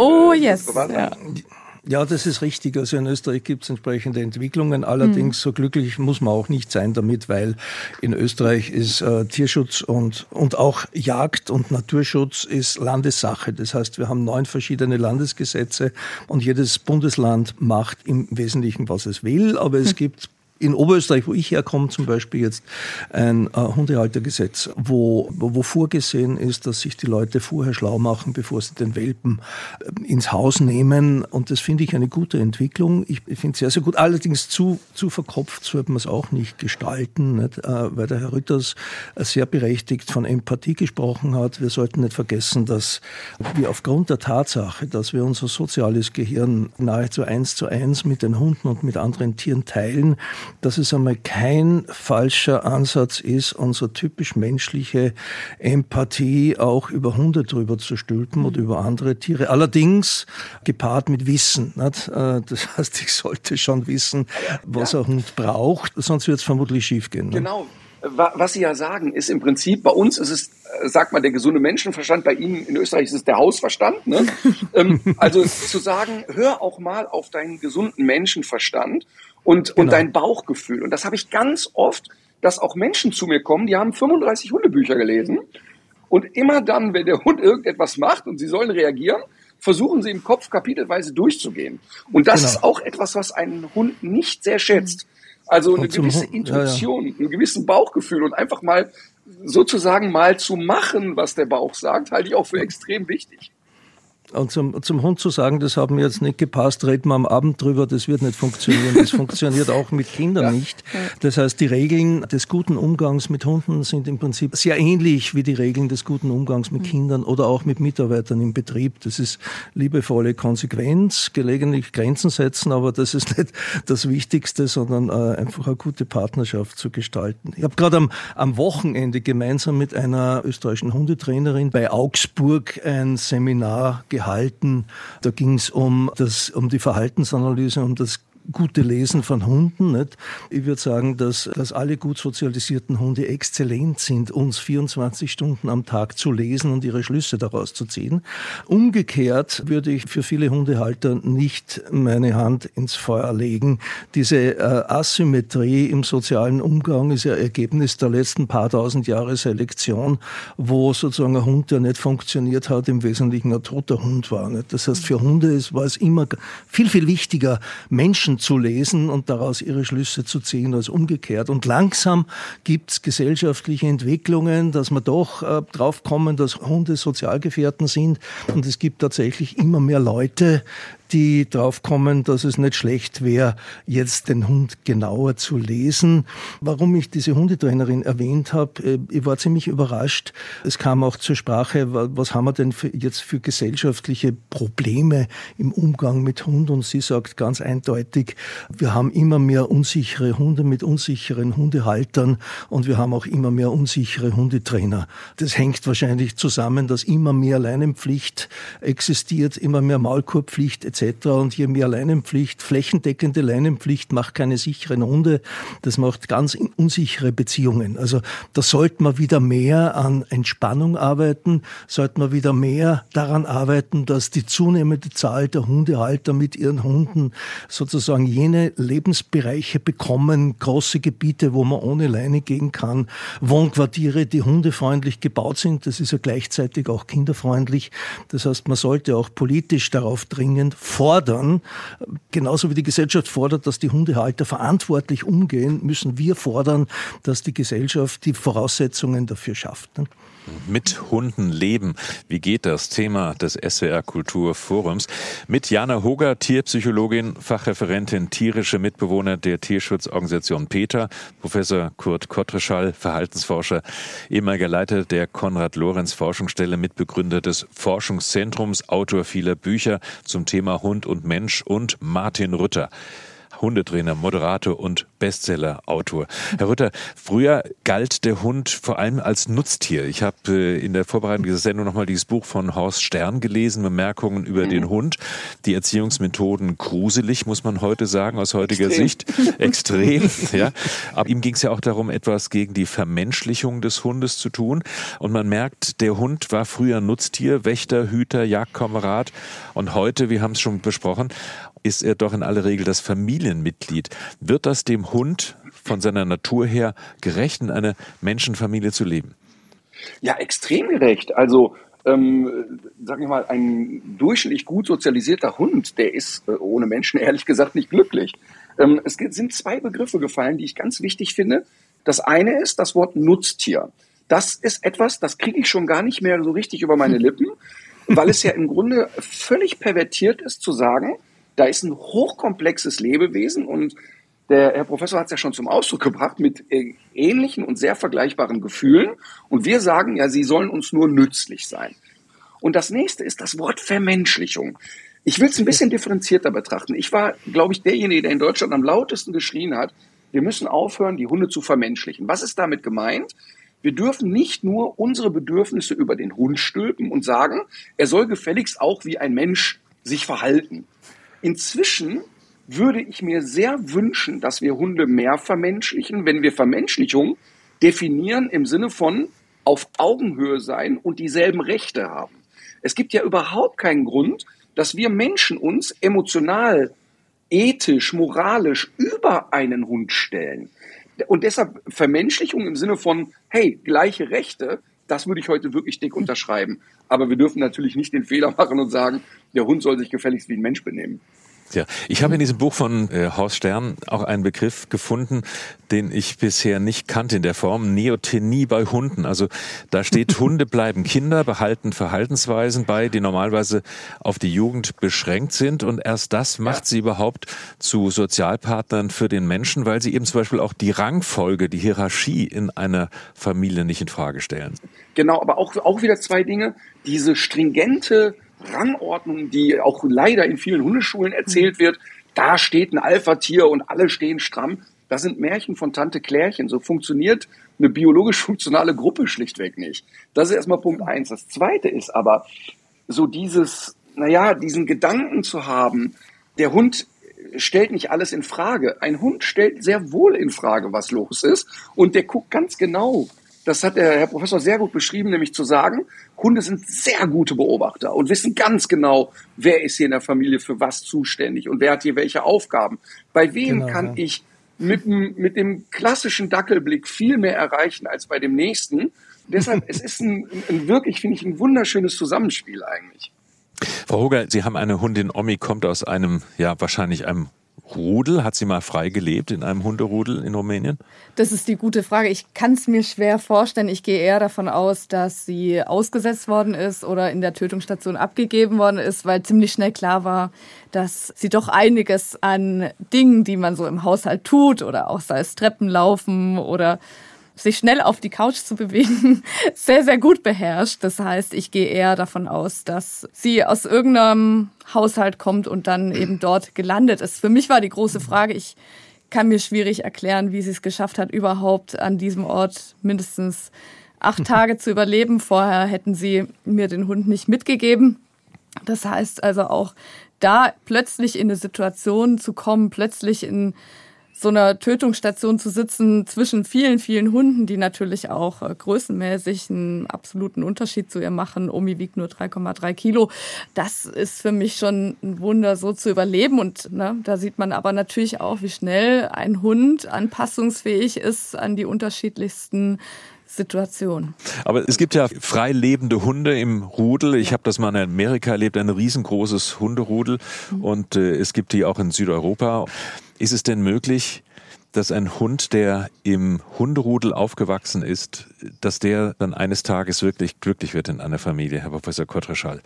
Ja, das ist richtig. Also in Österreich gibt es entsprechende Entwicklungen. Allerdings so glücklich muss man auch nicht sein damit, weil in Österreich ist Tierschutz und auch Jagd und Naturschutz ist Landessache. Das heißt, wir haben 9 verschiedene Landesgesetze und jedes Bundesland macht im Wesentlichen, was es will. Aber es gibt in Oberösterreich, wo ich herkomme, zum Beispiel jetzt ein Hundehaltergesetz, wo vorgesehen ist, dass sich die Leute vorher schlau machen, bevor sie den Welpen ins Haus nehmen. Und das finde ich eine gute Entwicklung. Ich finde es sehr, sehr gut. Allerdings zu verkopft sollte man es auch nicht gestalten, nicht? Weil der Herr Rütters sehr berechtigt von Empathie gesprochen hat. Wir sollten nicht vergessen, dass wir aufgrund der Tatsache, dass wir unser soziales Gehirn nahezu 1:1 mit den Hunden und mit anderen Tieren teilen, dass es einmal kein falscher Ansatz ist, unsere typisch menschliche Empathie auch über Hunde drüber zu stülpen oder über andere Tiere. Allerdings gepaart mit Wissen. Nicht? Das heißt, ich sollte schon wissen, was ein Hund braucht, sonst wird es vermutlich schiefgehen. Ne? Genau. Was Sie ja sagen, ist im Prinzip, bei uns ist es, sagt man, der gesunde Menschenverstand, bei Ihnen in Österreich ist es der Hausverstand. Ne? Also zu sagen, hör auch mal auf deinen gesunden Menschenverstand und dein Bauchgefühl. Und das habe ich ganz oft, dass auch Menschen zu mir kommen, die haben 35 Hundebücher gelesen. Und immer dann, wenn der Hund irgendetwas macht und sie sollen reagieren, versuchen sie im Kopf kapitelweise durchzugehen. Und das ist auch etwas, was ein Hund nicht sehr schätzt. Also eine gewisse Intuition, ein gewissen Bauchgefühl und einfach mal sozusagen mal zu machen, was der Bauch sagt, halte ich auch für extrem wichtig. Und zum Hund zu sagen, das hat mir jetzt nicht gepasst, reden wir am Abend drüber, das wird nicht funktionieren. Das funktioniert auch mit Kindern nicht. Das heißt, die Regeln des guten Umgangs mit Hunden sind im Prinzip sehr ähnlich wie die Regeln des guten Umgangs mit Kindern oder auch mit Mitarbeitern im Betrieb. Das ist liebevolle Konsequenz, gelegentlich Grenzen setzen, aber das ist nicht das Wichtigste, sondern einfach eine gute Partnerschaft zu gestalten. Ich habe gerade am Wochenende gemeinsam mit einer österreichischen Hundetrainerin bei Augsburg ein Seminar gehalten. Da ging es um die Verhaltensanalyse, um das gute Lesen von Hunden. Nicht? Ich würde sagen, dass alle gut sozialisierten Hunde exzellent sind, uns 24 Stunden am Tag zu lesen und ihre Schlüsse daraus zu ziehen. Umgekehrt würde ich für viele Hundehalter nicht meine Hand ins Feuer legen. Diese Asymmetrie im sozialen Umgang ist ja Ergebnis der letzten paar tausend Jahre Selektion, wo sozusagen ein Hund, der nicht funktioniert hat, im Wesentlichen ein toter Hund war. Nicht? Das heißt, für Hunde war es immer viel, viel wichtiger, Menschen zu lesen und daraus ihre Schlüsse zu ziehen als umgekehrt. Und langsam gibt es gesellschaftliche Entwicklungen, dass wir doch drauf kommen, dass Hunde Sozialgefährten sind. Und es gibt tatsächlich immer mehr Leute, die drauf kommen, dass es nicht schlecht wäre, jetzt den Hund genauer zu lesen. Warum ich diese Hundetrainerin erwähnt habe, ich war ziemlich überrascht. Es kam auch zur Sprache, was haben wir denn jetzt für gesellschaftliche Probleme im Umgang mit Hund? Und sie sagt ganz eindeutig, wir haben immer mehr unsichere Hunde mit unsicheren Hundehaltern und wir haben auch immer mehr unsichere Hundetrainer. Das hängt wahrscheinlich zusammen, dass immer mehr Leinenpflicht existiert, immer mehr Maulkorbpflicht etc. Und je mehr Leinenpflicht, flächendeckende Leinenpflicht macht keine sicheren Hunde, das macht ganz unsichere Beziehungen. Also da sollte man wieder mehr an Entspannung arbeiten, sollte man wieder mehr daran arbeiten, dass die zunehmende Zahl der Hundehalter mit ihren Hunden sozusagen jene Lebensbereiche bekommen, große Gebiete, wo man ohne Leine gehen kann, Wohnquartiere, die hundefreundlich gebaut sind, das ist ja gleichzeitig auch kinderfreundlich. Das heißt, man sollte auch politisch darauf dringend fordern, genauso wie die Gesellschaft fordert, dass die Hundehalter verantwortlich umgehen, müssen wir fordern, dass die Gesellschaft die Voraussetzungen dafür schafft. Mit Hunden leben. Wie geht das? Thema des SWR Kulturforums. Mit Jana Hoger, Tierpsychologin, Fachreferentin tierische Mitbewohner der Tierschutzorganisation PETA, Professor Kurt Kottreschall, Verhaltensforscher, ehemaliger Leiter der Konrad-Lorenz-Forschungsstelle, Mitbegründer des Forschungszentrums, Autor vieler Bücher zum Thema Hund und Mensch und Martin Rütter, Hundetrainer, Moderator und Bestseller-Autor. Herr Rütter, früher galt der Hund vor allem als Nutztier. Ich habe in der Vorbereitung dieser Sendung nochmal dieses Buch von Horst Stern gelesen, Bemerkungen über den Hund. Die Erziehungsmethoden gruselig, muss man heute sagen, aus heutiger Sicht. Extrem, ja. Aber ihm ging es ja auch darum, etwas gegen die Vermenschlichung des Hundes zu tun. Und man merkt, der Hund war früher Nutztier, Wächter, Hüter, Jagdkamerad. Und heute, wir haben es schon besprochen, ist er doch in aller Regel das Familienmitglied. Wird das dem Hund von seiner Natur her gerecht, in einer Menschenfamilie zu leben? Ja, extrem gerecht. Also, sag ich mal, ein durchschnittlich gut sozialisierter Hund, der ist ohne Menschen ehrlich gesagt nicht glücklich. Es sind zwei Begriffe gefallen, die ich ganz wichtig finde. Das eine ist das Wort Nutztier. Das ist etwas, das kriege ich schon gar nicht mehr so richtig über meine Lippen, weil es ja im Grunde völlig pervertiert ist zu sagen, da ist ein hochkomplexes Lebewesen und der Herr Professor hat es ja schon zum Ausdruck gebracht mit ähnlichen und sehr vergleichbaren Gefühlen. Und wir sagen ja, sie sollen uns nur nützlich sein. Und das nächste ist das Wort Vermenschlichung. Ich will es ein bisschen differenzierter betrachten. Ich war, glaube ich, derjenige, der in Deutschland am lautesten geschrien hat, wir müssen aufhören, die Hunde zu vermenschlichen. Was ist damit gemeint? Wir dürfen nicht nur unsere Bedürfnisse über den Hund stülpen und sagen, er soll gefälligst auch wie ein Mensch sich verhalten. Inzwischen würde ich mir sehr wünschen, dass wir Hunde mehr vermenschlichen, wenn wir Vermenschlichung definieren im Sinne von auf Augenhöhe sein und dieselben Rechte haben. Es gibt ja überhaupt keinen Grund, dass wir Menschen uns emotional, ethisch, moralisch über einen Hund stellen. Und deshalb Vermenschlichung im Sinne von, hey, gleiche Rechte, Das würde ich heute wirklich dick unterschreiben. Aber wir dürfen natürlich nicht den Fehler machen und sagen, der Hund soll sich gefälligst wie ein Mensch benehmen. Ja, ich habe in diesem Buch von Horst Stern auch einen Begriff gefunden, den ich bisher nicht kannte in der Form, Neothenie bei Hunden. Also da steht, Hunde bleiben Kinder, behalten Verhaltensweisen bei, die normalerweise auf die Jugend beschränkt sind, und erst das macht sie überhaupt zu Sozialpartnern für den Menschen, weil sie eben zum Beispiel auch die Rangfolge, die Hierarchie in einer Familie nicht in Frage stellen. Genau, aber auch wieder zwei Dinge, diese stringente Rangordnung, die auch leider in vielen Hundeschulen erzählt wird, da steht ein Alpha-Tier und alle stehen stramm. Das sind Märchen von Tante Klärchen. So funktioniert eine biologisch funktionale Gruppe schlichtweg nicht. Das ist erstmal Punkt 1. Das Zweite ist aber, so diesen Gedanken zu haben, der Hund stellt nicht alles in Frage. Ein Hund stellt sehr wohl in Frage, was los ist, und der guckt ganz genau. Das hat der Herr Professor sehr gut beschrieben, nämlich zu sagen, Hunde sind sehr gute Beobachter und wissen ganz genau, wer ist hier in der Familie für was zuständig und wer hat hier welche Aufgaben. Bei wem kann ich mit dem klassischen Dackelblick viel mehr erreichen als bei dem nächsten. Deshalb, es ist wirklich, finde ich, ein wunderschönes Zusammenspiel eigentlich. Frau Hoger, Sie haben eine Hundin, Omi kommt aus einem, wahrscheinlich einem Rudel. Hat sie mal frei gelebt in einem Hunderudel in Rumänien? Das ist die gute Frage. Ich kann es mir schwer vorstellen. Ich gehe eher davon aus, dass sie ausgesetzt worden ist oder in der Tötungsstation abgegeben worden ist, weil ziemlich schnell klar war, dass sie doch einiges an Dingen, die man so im Haushalt tut, oder auch sei es Treppenlaufen oder sich schnell auf die Couch zu bewegen, sehr, sehr gut beherrscht. Das heißt, ich gehe eher davon aus, dass sie aus irgendeinem Haushalt kommt und dann eben dort gelandet ist. Für mich war die große Frage, ich kann mir schwierig erklären, wie sie es geschafft hat, überhaupt an diesem Ort mindestens 8 Tage zu überleben. Vorher hätten sie mir den Hund nicht mitgegeben. Das heißt also auch, da plötzlich in eine Situation zu kommen, plötzlich in so einer Tötungsstation zu sitzen zwischen vielen, vielen Hunden, die natürlich auch größenmäßig einen absoluten Unterschied zu ihr machen. Omi wiegt nur 3,3 Kilo. Das ist für mich schon ein Wunder, so zu überleben. Und da sieht man aber natürlich auch, wie schnell ein Hund anpassungsfähig ist an die unterschiedlichsten Situation. Aber es gibt ja frei lebende Hunde im Rudel. Ich habe das mal in Amerika erlebt, ein riesengroßes Hunderudel. Und es gibt die auch in Südeuropa. Ist es denn möglich, dass ein Hund, der im Hunderudel aufgewachsen ist, dass der dann eines Tages wirklich glücklich wird in einer Familie, Herr Professor Kottreschall?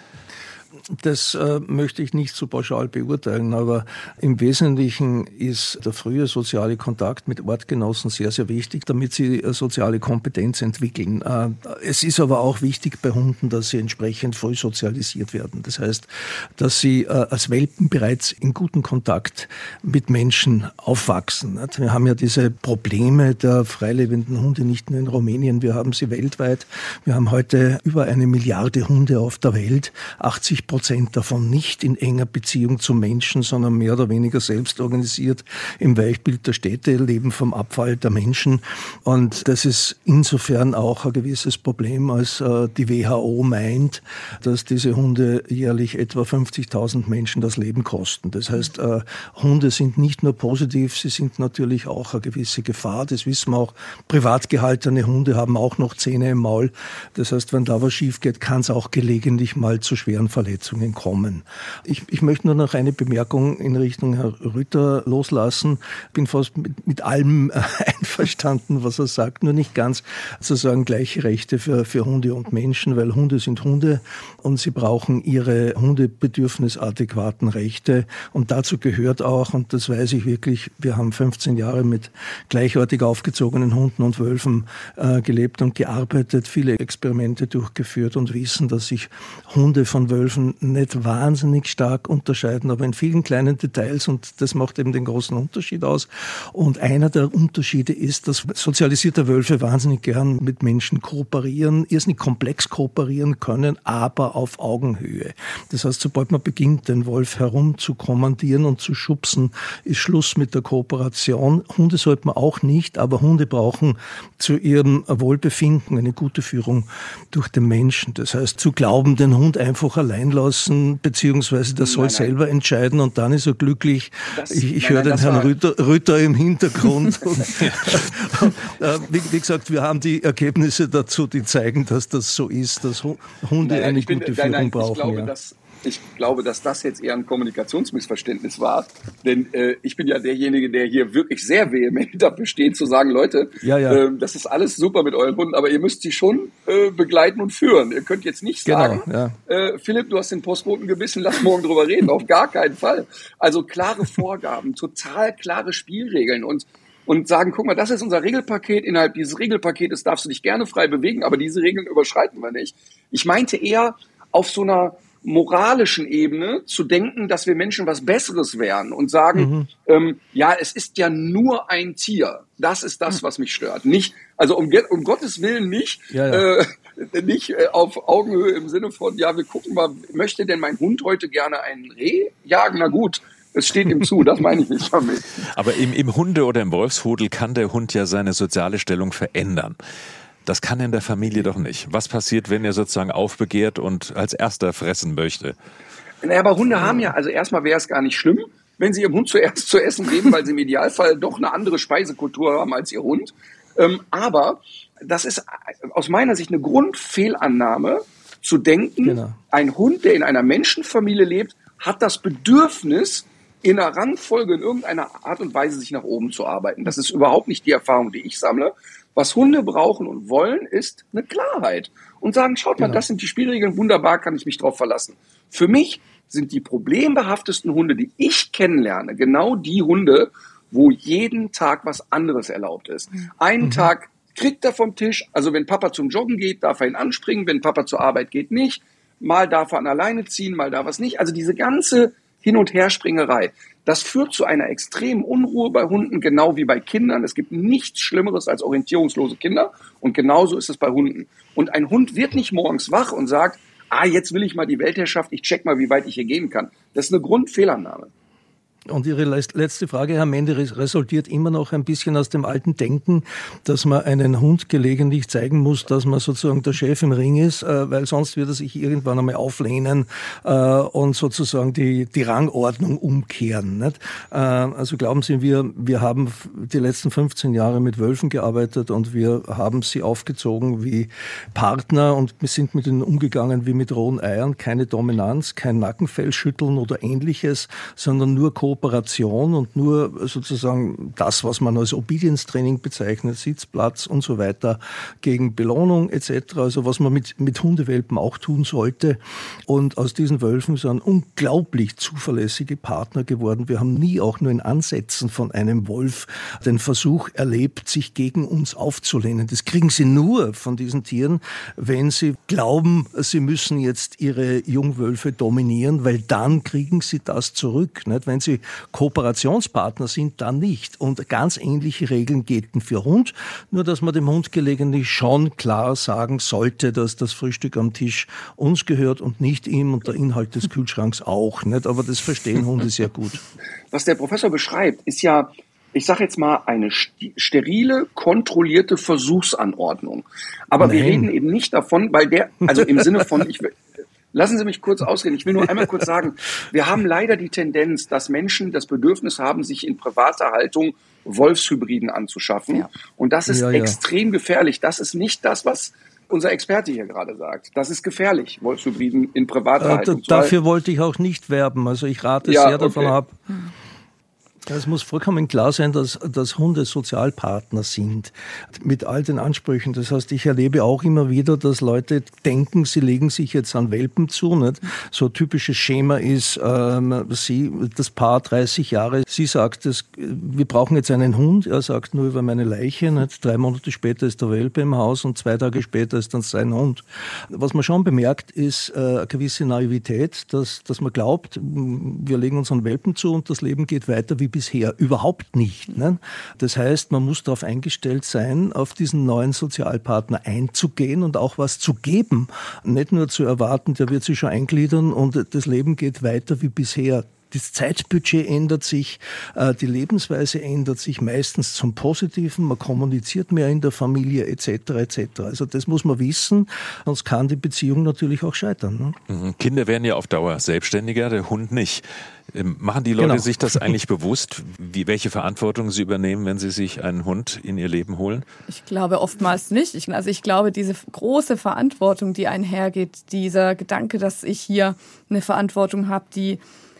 Das möchte ich nicht so pauschal beurteilen, aber im Wesentlichen ist der frühe soziale Kontakt mit Artgenossen sehr, sehr wichtig, damit sie soziale Kompetenz entwickeln. Es ist aber auch wichtig bei Hunden, dass sie entsprechend früh sozialisiert werden. Das heißt, dass sie als Welpen bereits in guten Kontakt mit Menschen aufwachsen. Wir haben ja diese Probleme der freilebenden Hunde nicht nur in Rumänien, wir haben sie weltweit. Wir haben heute über 1 Milliarde Hunde auf der Welt, 80% davon nicht in enger Beziehung zum Menschen, sondern mehr oder weniger selbst organisiert im Weichbild der Städte, leben vom Abfall der Menschen. Und das ist insofern auch ein gewisses Problem, als die WHO meint, dass diese Hunde jährlich etwa 50.000 Menschen das Leben kosten. Das heißt, Hunde sind nicht nur positiv, sie sind natürlich auch eine gewisse Gefahr. Das wissen wir auch. Privat gehaltene Hunde haben auch noch Zähne im Maul. Das heißt, wenn da was schief geht, kann es auch gelegentlich mal zu schweren Verletzungen kommen. Ich möchte nur noch eine Bemerkung in Richtung Herr Rütter loslassen. Bin fast mit allem einverstanden, was er sagt, nur nicht ganz sozusagen gleiche Rechte für Hunde und Menschen, weil Hunde sind Hunde und sie brauchen ihre hundebedürfnisadäquaten Rechte. Und dazu gehört auch, und das weiß ich wirklich, wir haben 15 Jahre mit gleichartig aufgezogenen Hunden und Wölfen gelebt und gearbeitet, viele Experimente durchgeführt und wissen, dass sich Hunde von Wölfen nicht wahnsinnig stark unterscheiden, aber in vielen kleinen Details, und das macht eben den großen Unterschied aus. Und einer der Unterschiede ist, dass sozialisierte Wölfe wahnsinnig gern mit Menschen kooperieren, irrsinnig komplex kooperieren können, aber auf Augenhöhe. Das heißt, sobald man beginnt, den Wolf herum zu kommandieren und zu schubsen, ist Schluss mit der Kooperation. Hunde sollte man auch nicht, aber Hunde brauchen zu ihrem Wohlbefinden eine gute Führung durch den Menschen. Das heißt, zu glauben, den Hund einfach allein lassen, beziehungsweise der soll selber entscheiden und dann ist er glücklich. Ich höre den Herrn Rütter im Hintergrund. Wie gesagt, wir haben die Ergebnisse dazu, die zeigen, dass das so ist, dass Hunde eine gute Führung brauchen. Ich glaube, dass das jetzt eher ein Kommunikationsmissverständnis war, denn ich bin ja derjenige, der hier wirklich sehr vehement dafür steht, zu sagen, Leute, das ist alles super mit euren Hunden, aber ihr müsst sie schon begleiten und führen. Ihr könnt jetzt nicht sagen, Philipp, du hast den Postboten gebissen, lass morgen drüber reden, auf gar keinen Fall. Also klare Vorgaben, total klare Spielregeln und sagen, guck mal, das ist unser Regelpaket, innerhalb dieses Regelpaketes darfst du dich gerne frei bewegen, aber diese Regeln überschreiten wir nicht. Ich meinte eher auf so einer moralischen Ebene zu denken, dass wir Menschen was Besseres wären und sagen, es ist ja nur ein Tier. Das ist das, was mich stört. Nicht, also um Gottes Willen nicht, nicht auf Augenhöhe im Sinne von, wir gucken mal, möchte denn mein Hund heute gerne ein Reh jagen? Na gut. Es steht ihm zu, das meine ich nicht damit. Aber im Hunde- oder im Wolfsrudel kann der Hund ja seine soziale Stellung verändern. Das kann in der Familie doch nicht. Was passiert, wenn er sozusagen aufbegehrt und als Erster fressen möchte? Naja, aber Hunde haben ja, also erstmal wäre es gar nicht schlimm, wenn sie ihrem Hund zuerst zu essen geben, weil sie im Idealfall doch eine andere Speisekultur haben als ihr Hund. Aber das ist aus meiner Sicht eine Grundfehlannahme, zu denken, ein Hund, der in einer Menschenfamilie lebt, hat das Bedürfnis, in einer Rangfolge in irgendeiner Art und Weise sich nach oben zu arbeiten. Das ist überhaupt nicht die Erfahrung, die ich sammle. Was Hunde brauchen und wollen, ist eine Klarheit. Und sagen, schaut mal, das sind die Spielregeln, wunderbar, kann ich mich drauf verlassen. Für mich sind die problembehaftesten Hunde, die ich kennenlerne, genau die Hunde, wo jeden Tag was anderes erlaubt ist. Einen Tag kriegt er vom Tisch, also wenn Papa zum Joggen geht, darf er ihn anspringen, wenn Papa zur Arbeit geht, nicht. Mal darf er an der Leine ziehen, mal darf er es nicht. Also diese ganze Hin- und Herspringerei, das führt zu einer extremen Unruhe bei Hunden, genau wie bei Kindern. Es gibt nichts Schlimmeres als orientierungslose Kinder und genauso ist es bei Hunden. Und ein Hund wird nicht morgens wach und sagt, jetzt will ich mal die Weltherrschaft, ich check mal, wie weit ich hier gehen kann. Das ist eine Grundfehlannahme. Und Ihre letzte Frage, Herr Mende, resultiert immer noch ein bisschen aus dem alten Denken, dass man einen Hund gelegentlich zeigen muss, dass man sozusagen der Chef im Ring ist, weil sonst wird er sich irgendwann einmal auflehnen und sozusagen die Rangordnung umkehren. Nicht? Also glauben Sie, wir haben die letzten 15 Jahre mit Wölfen gearbeitet und wir haben sie aufgezogen wie Partner und wir sind mit ihnen umgegangen wie mit rohen Eiern. Keine Dominanz, kein Nackenfellschütteln oder Ähnliches, sondern nur Kooperation und nur sozusagen das, was man als Obedience-Training bezeichnet, Sitzplatz und so weiter, gegen Belohnung etc., also was man mit Hundewelpen auch tun sollte. Und aus diesen Wölfen sind unglaublich zuverlässige Partner geworden. Wir haben nie auch nur in Ansätzen von einem Wolf den Versuch erlebt, sich gegen uns aufzulehnen. Das kriegen sie nur von diesen Tieren, wenn sie glauben, sie müssen jetzt ihre Jungwölfe dominieren, weil dann kriegen sie das zurück. Nicht? Wenn sie Kooperationspartner sind, dann nicht. Und ganz ähnliche Regeln gelten für Hund, nur dass man dem Hund gelegentlich schon klar sagen sollte, dass das Frühstück am Tisch uns gehört und nicht ihm und der Inhalt des Kühlschranks auch. Nicht? Aber das verstehen Hunde sehr gut. Was der Professor beschreibt, ist ja, ich sage jetzt mal, eine sterile, kontrollierte Versuchsanordnung. Aber wir reden eben nicht davon, weil also im Sinne von, lassen Sie mich kurz ausreden. Ich will nur einmal kurz sagen, wir haben leider die Tendenz, dass Menschen das Bedürfnis haben, sich in privater Haltung Wolfshybriden anzuschaffen. Ja. Und das ist extrem gefährlich. Das ist nicht das, was unser Experte hier gerade sagt. Das ist gefährlich, Wolfshybriden in privater Haltung. Dafür wollte ich auch nicht werben. Also ich rate sehr davon ab. Es muss vollkommen klar sein, dass Hunde Sozialpartner sind, mit all den Ansprüchen. Das heißt, ich erlebe auch immer wieder, dass Leute denken, sie legen sich jetzt an Welpen zu. Nicht? So ein typisches Schema ist, das Paar 30 Jahre, sie sagt, wir brauchen jetzt einen Hund. Er sagt nur über meine Leiche. Nicht? 3 Monate später ist der Welpe im Haus und 2 Tage später ist dann sein Hund. Was man schon bemerkt, ist eine gewisse Naivität, dass man glaubt, wir legen uns an Welpen zu und das Leben geht weiter wie bisher. Überhaupt nicht. Ne? Das heißt, man muss darauf eingestellt sein, auf diesen neuen Sozialpartner einzugehen und auch was zu geben. Nicht nur zu erwarten, der wird sich schon eingliedern und das Leben geht weiter wie bisher. Das Zeitbudget ändert sich, die Lebensweise ändert sich meistens zum Positiven, man kommuniziert mehr in der Familie etc. etc. Also das muss man wissen, sonst kann die Beziehung natürlich auch scheitern. Ne? Kinder werden ja auf Dauer selbstständiger, der Hund nicht. Machen die Leute sich das eigentlich bewusst, welche Verantwortung sie übernehmen, wenn sie sich einen Hund in ihr Leben holen? Ich glaube oftmals nicht. Ich glaube, diese große Verantwortung, die einhergeht, dieser Gedanke, dass ich hier eine Verantwortung habe, die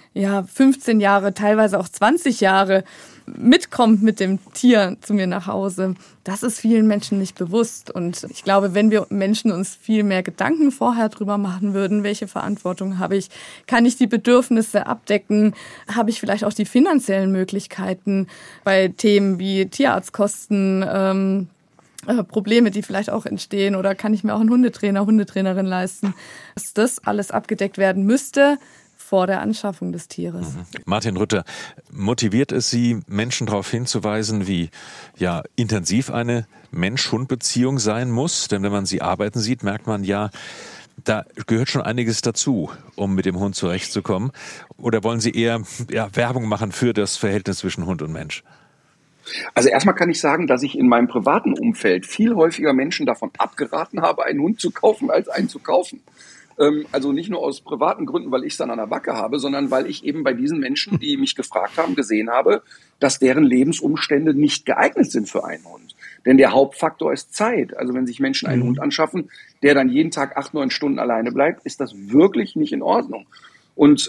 15 Jahre, teilweise auch 20 Jahre mitkommt mit dem Tier zu mir nach Hause, das ist vielen Menschen nicht bewusst. Und ich glaube, wenn wir Menschen uns viel mehr Gedanken vorher drüber machen würden, welche Verantwortung habe ich, kann ich die Bedürfnisse abdecken, habe ich vielleicht auch die finanziellen Möglichkeiten bei Themen wie Tierarztkosten, Probleme, die vielleicht auch entstehen, oder kann ich mir auch einen Hundetrainer, Hundetrainerin leisten, dass das alles abgedeckt werden müsste vor der Anschaffung des Tieres. Martin Rütter, motiviert es Sie, Menschen darauf hinzuweisen, wie intensiv eine Mensch-Hund-Beziehung sein muss? Denn wenn man sie arbeiten sieht, merkt man da gehört schon einiges dazu, um mit dem Hund zurechtzukommen. Oder wollen Sie eher Werbung machen für das Verhältnis zwischen Hund und Mensch? Also erstmal kann ich sagen, dass ich in meinem privaten Umfeld viel häufiger Menschen davon abgeraten habe, einen Hund zu kaufen, als einen zu kaufen. Also nicht nur aus privaten Gründen, weil ich es dann an der Backe habe, sondern weil ich eben bei diesen Menschen, die mich gefragt haben, gesehen habe, dass deren Lebensumstände nicht geeignet sind für einen Hund. Denn der Hauptfaktor ist Zeit. Also wenn sich Menschen einen Hund anschaffen, der dann jeden Tag 8-9 Stunden alleine bleibt, ist das wirklich nicht in Ordnung. Und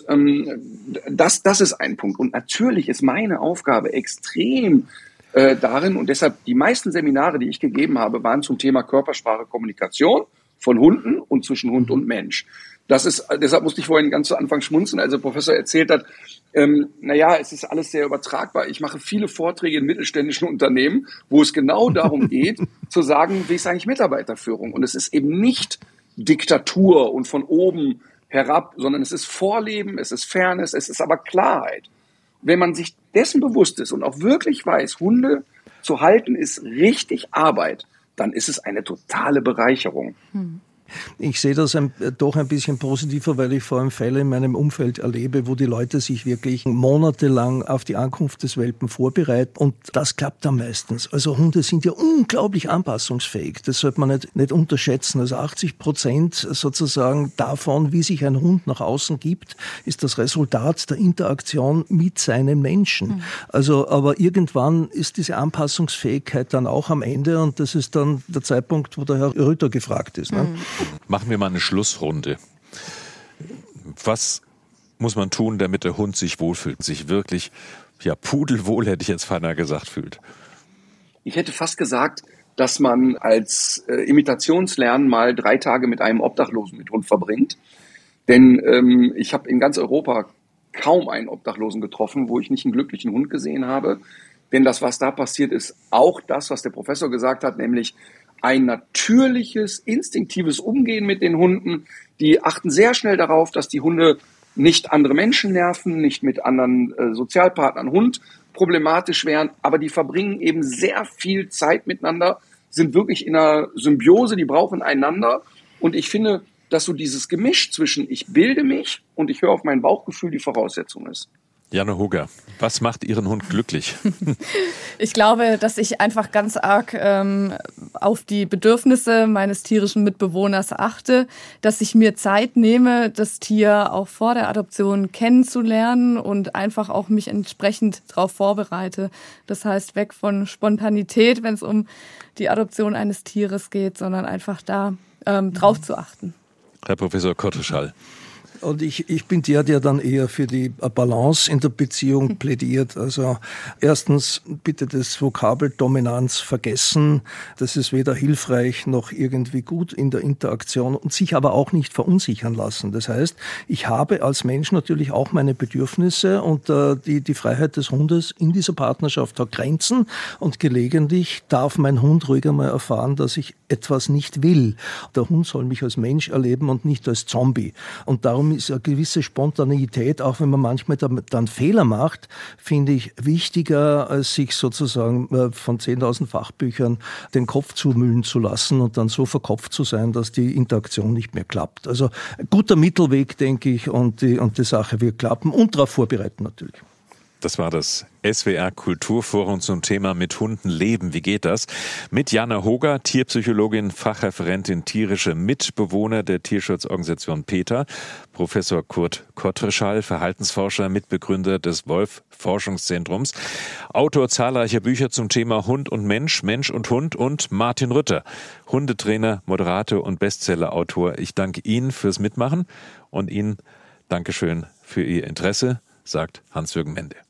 das ist ein Punkt. Und natürlich ist meine Aufgabe extrem darin, und deshalb die meisten Seminare, die ich gegeben habe, waren zum Thema Körpersprache, Kommunikation von Hunden und zwischen Hund und Mensch. Deshalb musste ich vorhin ganz zu Anfang schmunzeln, als der Professor erzählt hat, es ist alles sehr übertragbar. Ich mache viele Vorträge in mittelständischen Unternehmen, wo es genau darum geht, zu sagen, wie ist eigentlich Mitarbeiterführung? Und es ist eben nicht Diktatur und von oben herab, sondern es ist Vorleben, es ist Fairness, es ist aber Klarheit. Wenn man sich dessen bewusst ist und auch wirklich weiß, Hunde zu halten ist richtig Arbeit, dann ist es eine totale Bereicherung. Ich sehe das doch ein bisschen positiver, weil ich vor allem Fälle in meinem Umfeld erlebe, wo die Leute sich wirklich monatelang auf die Ankunft des Welpen vorbereiten, und das klappt dann meistens. Also Hunde sind ja unglaublich anpassungsfähig, das sollte man nicht unterschätzen. Also 80% sozusagen davon, wie sich ein Hund nach außen gibt, ist das Resultat der Interaktion mit seinen Menschen. Also, aber irgendwann ist diese Anpassungsfähigkeit dann auch am Ende, und das ist dann der Zeitpunkt, wo der Herr Rütter gefragt ist. Ne? Machen wir mal eine Schlussrunde. Was muss man tun, damit der Hund sich wohlfühlt, sich wirklich, pudelwohl, hätte ich jetzt beinahe gesagt, fühlt? Ich hätte fast gesagt, dass man als Imitationslernen mal 3 Tage mit einem Obdachlosen mit Hund verbringt. Denn ich habe in ganz Europa kaum einen Obdachlosen getroffen, wo ich nicht einen glücklichen Hund gesehen habe. Denn das, was da passiert, ist auch das, was der Professor gesagt hat, nämlich ein natürliches, instinktives Umgehen mit den Hunden. Die achten sehr schnell darauf, dass die Hunde nicht andere Menschen nerven, nicht mit anderen Sozialpartnern Hund problematisch wären, aber die verbringen eben sehr viel Zeit miteinander, sind wirklich in einer Symbiose, die brauchen einander. Und ich finde, dass so dieses Gemisch zwischen ich bilde mich und ich höre auf mein Bauchgefühl die Voraussetzung ist. Janne Hugger, was macht Ihren Hund glücklich? Ich glaube, dass ich einfach ganz arg auf die Bedürfnisse meines tierischen Mitbewohners achte, dass ich mir Zeit nehme, das Tier auch vor der Adoption kennenzulernen und einfach auch mich entsprechend darauf vorbereite. Das heißt, weg von Spontanität, wenn es um die Adoption eines Tieres geht, sondern einfach da drauf zu achten. Herr Professor Kotteschall. Und ich bin der dann eher für die Balance in der Beziehung plädiert. Also erstens bitte das Vokabel Dominanz vergessen. Das ist weder hilfreich noch irgendwie gut in der Interaktion, und sich aber auch nicht verunsichern lassen. Das heißt, ich habe als Mensch natürlich auch meine Bedürfnisse, und die Freiheit des Hundes in dieser Partnerschaft hat Grenzen, und gelegentlich darf mein Hund ruhig einmal erfahren, dass ich etwas nicht will. Der Hund soll mich als Mensch erleben und nicht als Zombie. Und darum darum ist eine gewisse Spontaneität, auch wenn man manchmal dann Fehler macht, finde ich wichtiger, als sich sozusagen von 10.000 Fachbüchern den Kopf zumüllen zu lassen und dann so verkopft zu sein, dass die Interaktion nicht mehr klappt. Also guter Mittelweg, denke ich, und die Sache wird klappen und darauf vorbereiten natürlich. Das war das SWR Kulturforum zum Thema Mit Hunden leben. Wie geht das? Mit Jana Hoger, Tierpsychologin, Fachreferentin tierische Mitbewohner der Tierschutzorganisation PETA, Professor Kurt Kottreschall, Verhaltensforscher, Mitbegründer des Wolf-Forschungszentrums, Autor zahlreicher Bücher zum Thema Hund und Mensch, Mensch und Hund, und Martin Rütter, Hundetrainer, Moderator und Bestsellerautor. Ich danke Ihnen fürs Mitmachen und Ihnen Dankeschön für Ihr Interesse, sagt Hans-Jürgen Mende.